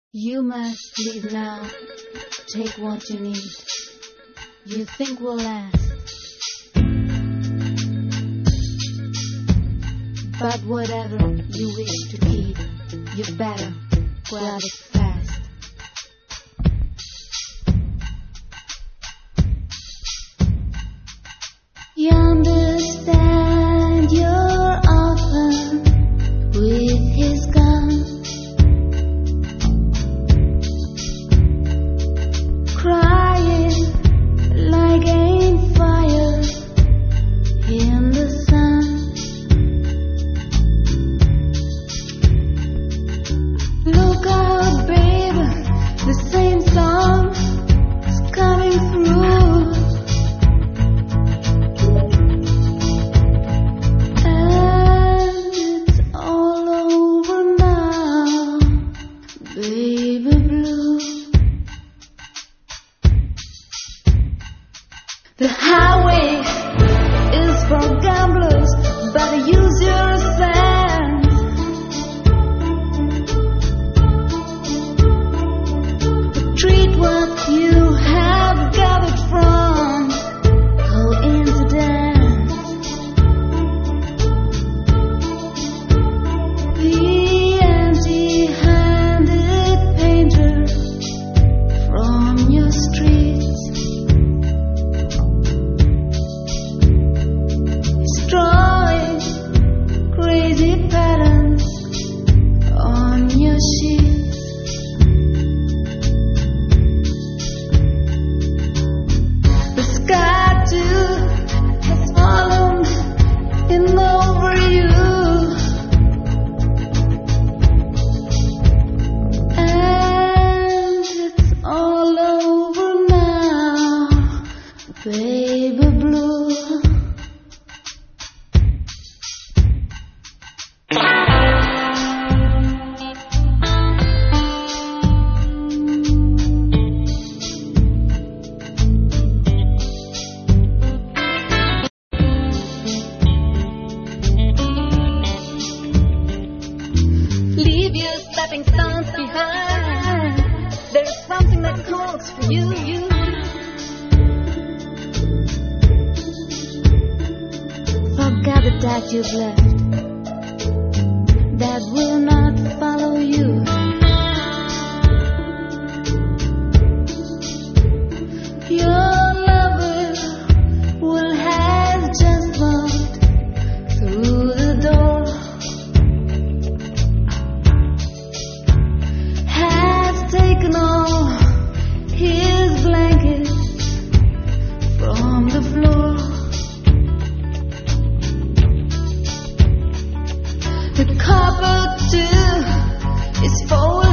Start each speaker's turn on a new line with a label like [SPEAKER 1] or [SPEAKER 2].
[SPEAKER 1] You must leave now. Take what you need. You think will last. But whatever you wish to keep, you better grab it fast. You understand you're often with his gun, crying like ain't fire in the sun. Look out, baby, the same song is coming through. And it's all over now, baby blue. The highway is for gamblers, better use your sense. Treat what you have gathered from coincidence. The empty-handed painter from your streets is drawing crazy patterns on your sheets. The sky too has fallen in over you, and it's all over now, baby blue. Leave your stepping stones behind. There's something that calls for you. Forget the that you've left, that will not follow you. Your lover will have just walked through the door. Has taken all his blankets from the floor. The carpet too is full